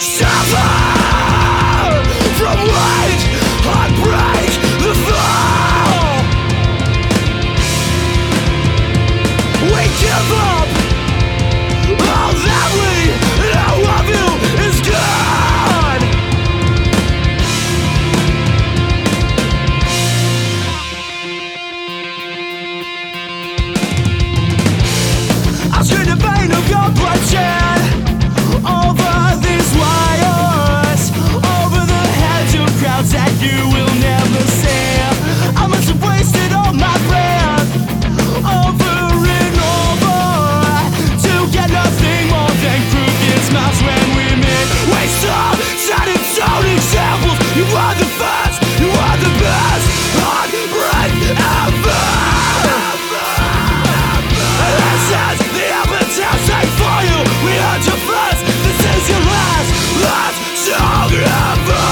Suffer from weight, heartbreak, the fall. We give up. All that we know of you is gone. I'll scream the pain of your bloodshed over these wires, over the heads of crowds that you will never see. I must have wasted all my breath over and over to get nothing more than crooked smiles when we meet. We saw set in stone examples. You are the first, you are the best heartbreak ever. This is the epitaph sang for you. We heard your first. This is your last song ever.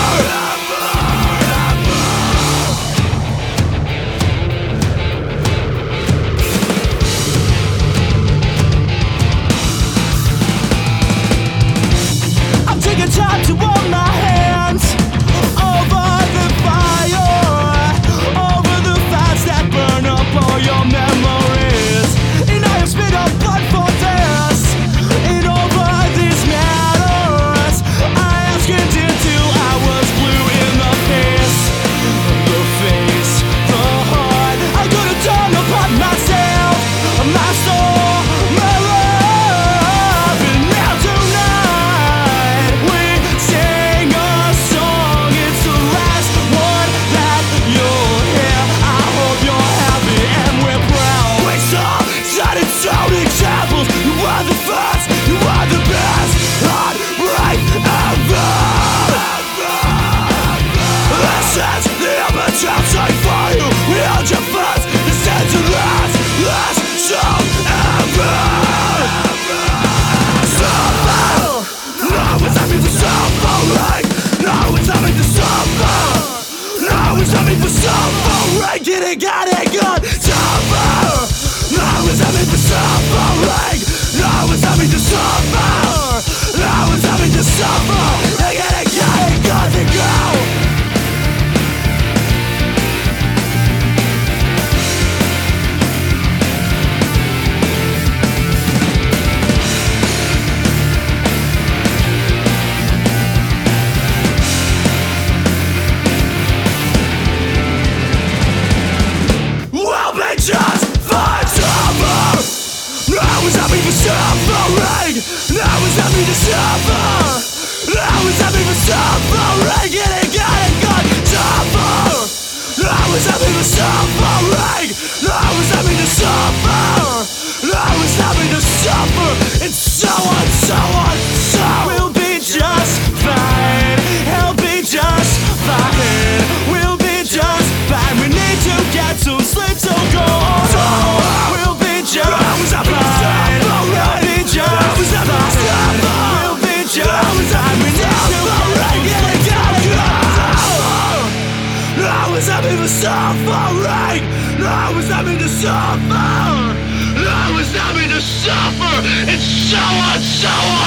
I'm taking time to warm my hands over the fire, over the fires that burn up all your memories. And I have spit up blood for this. And over these matters I am skinned until I was blue in the face, the face, the heart. I could have torn apart myself, my soul, my love. And now tonight we sing a song. It's the last one that you'll hear. I hope you're happy and we're proud. We saw set in stone examples. You are the first, you are the best heartbreak ever. This is the epitaph sang for you. We held your first. This is the last song ever. Suffer. No, it's time for suffering. No, it's time for suffer. No, it's time for suffering. Getting got it good. Suffer. No, it's time for suffering. No, it's time to suffer. No, it's time to suffer. Getting got it good to go. We'll be just fine, suffer. Now it's happy for suffering. Now it's happy to suffer. Now it's happy for suffering. Getting got it good, suffer. Now it's happy for suffering. Now it's happy to suffer. Now it's happy to suffer. And so on, so on, so. We'll be just fine. He'll be just fine. We'll be just fine. We need to get some sleep, so go on. So we'll be just fine. We'll be just fine. We'll be just fine. We need to get now it's happy for suffering. Now it's happy to suffer. Now it's happy to suffer. It's so on, so on.